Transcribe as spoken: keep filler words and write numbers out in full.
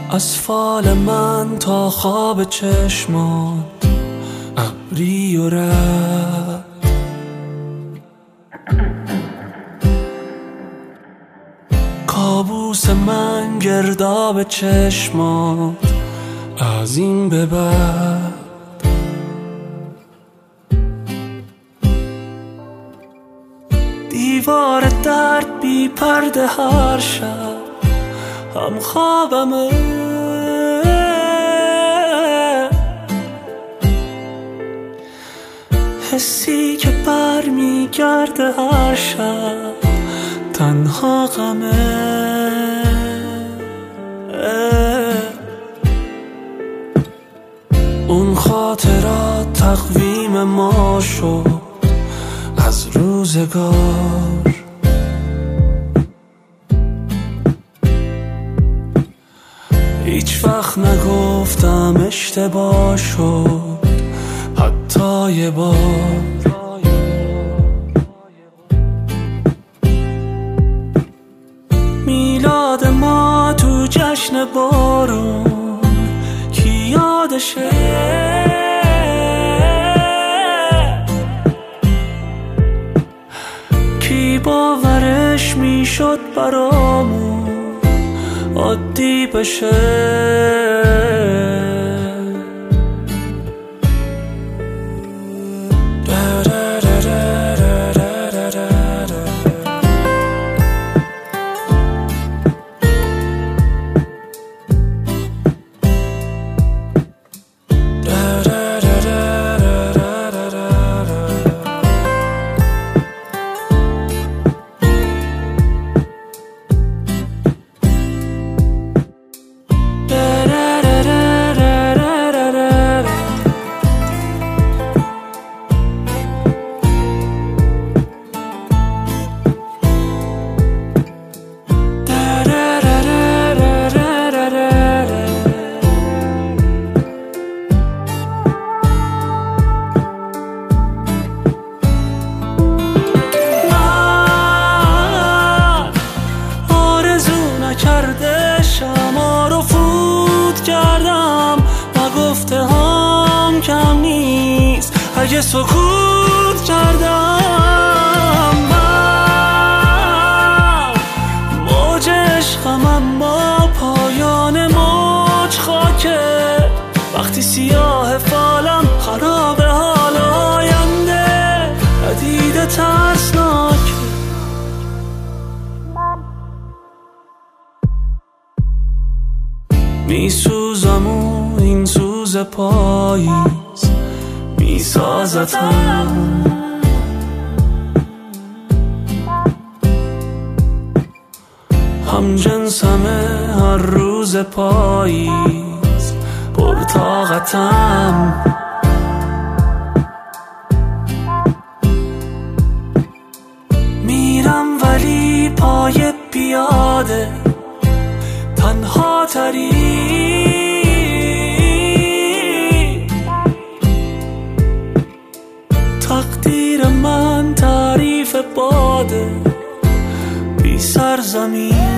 از فال من تا خواب چشمات ابری و رد، کابوس من گرداب چشمات از این به بعد. دیوار درد بی پرده هر شب هم خوابمه، حسی که بر می گرده هر شب تنها غمه. اون خاطرات تقویم ما شد از روزگار، هیچ وقت نگفتم اشتباه شد حتی یه بار. میلاد ما تو جشن بارون کی یادشه، کی باورش میشد برامون عادی بشه. کرده شما رو فوت کردم و گفته هم کم نیست اگه سکوت کردم. من موج عشقم اما پایان موج خاکه، وقتی سیاه فالم خراب حال آینده ندیده ترسناکه. میسوزم و این سوز پاییز میسازتم، هم جنسمه هر روز پاییز پرطاقتم. میرم ولی پای پیاده تنها تری، تقدیر من تعریف باده بی سرزمین.